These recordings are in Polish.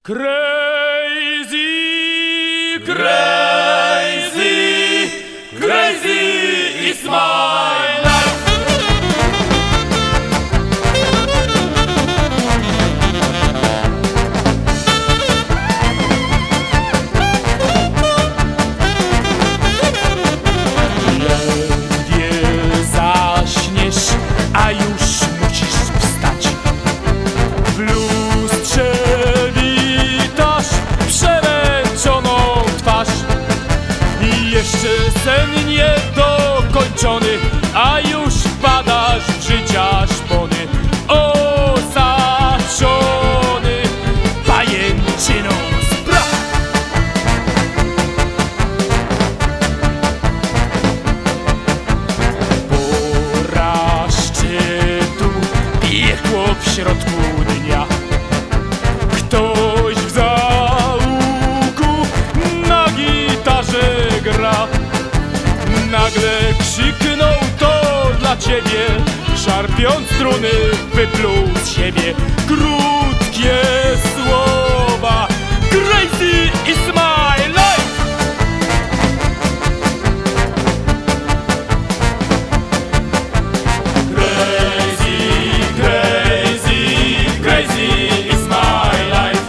Crazy, crazy, crazy is my life. Ledwie zaśniesz, a już musisz wstać. W lustrze przemęczoną twarz i jeszcze sen niedokończony, a już wpadasz w życia szpony. Osaczony pajęczyną spraw. Pora szczytu, piekło w środku dnia. Ktoś w załuku na gitarze gra. Nagle krzyknął: to dla ciebie. Szarpiąc struny, wypluł z siebie krótkie słowa: Crazy is my life. Crazy, crazy, crazy is my life.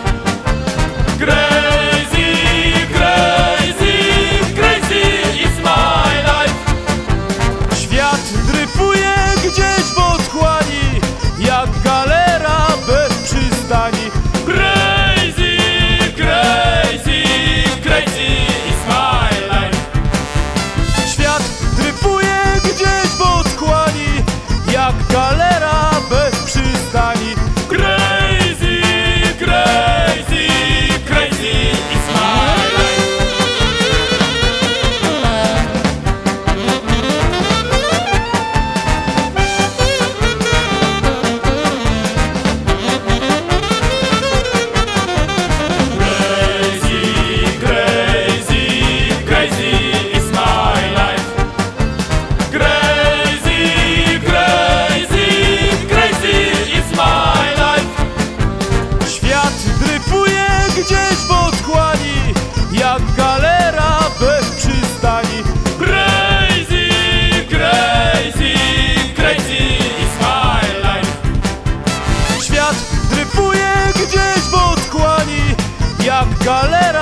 Crazy, crazy, crazy is my life. Świat dryfuje gdzieś w otchłani, jak galera bez przystani. Crazy, crazy, crazy is my life. Świat dryfuje gdzieś w otchłani, jak galera bez przystani. Crazy, crazy, crazy is my life. Gdzieś w otchłani, jak galera bez przystani. Crazy, crazy, crazy is my life. Świat dryfuje gdzieś w otchłani, jak galera